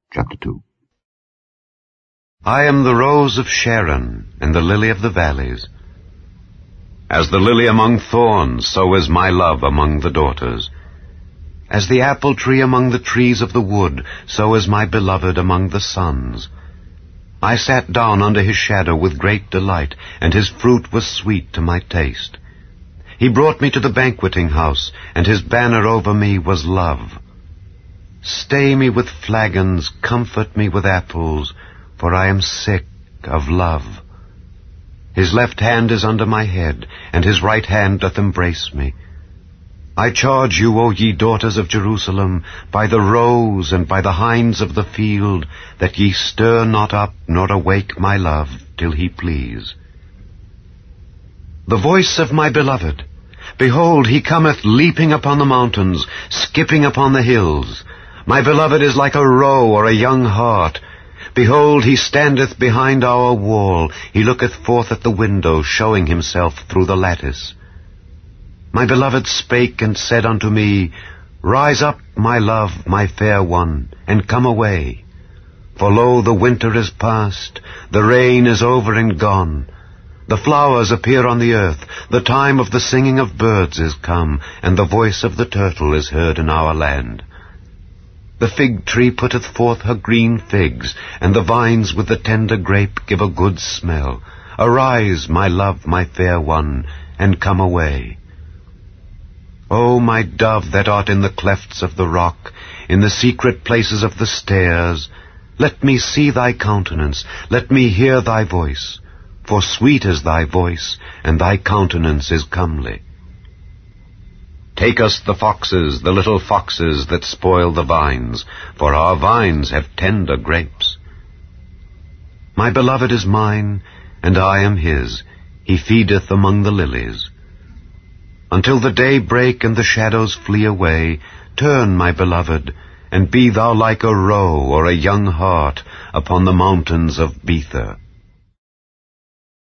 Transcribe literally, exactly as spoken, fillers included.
Chapter two. I am the rose of Sharon, and the lily of the valleys. As the lily among thorns, so is my love among the daughters. As the apple tree among the trees of the wood, so is my beloved among the sons. I sat down under his shadow with great delight, and his fruit was sweet to my taste. He brought me to the banqueting house, and his banner over me was love. Stay me with flagons, comfort me with apples, for I am sick of love. His left hand is under my head, and his right hand doth embrace me. I charge you, O ye daughters of Jerusalem, by the roes and by the hinds of the field, that ye stir not up nor awake my love, till he please. The voice of my beloved, behold, he cometh leaping upon the mountains, skipping upon the hills. My beloved is like a roe or a young hart. Behold, he standeth behind our wall. He looketh forth at the window, showing himself through the lattice. My beloved spake and said unto me, Rise up, my love, my fair one, and come away. For lo, the winter is past, the rain is over and gone. The flowers appear on the earth, the time of the singing of birds is come, and the voice of the turtle is heard in our land. The fig tree putteth forth her green figs, and the vines with the tender grape give a good smell. Arise, my love, my fair one, and come away. O my dove that art in the clefts of the rock, in the secret places of the stairs, let me see thy countenance, let me hear thy voice, for sweet is thy voice, and thy countenance is comely. Take us the foxes, the little foxes that spoil the vines, for our vines have tender grapes. My beloved is mine, and I am his. He feedeth among the lilies. Until the day break and the shadows flee away, turn, my beloved, and be thou like a roe or a young hart upon the mountains of Bether.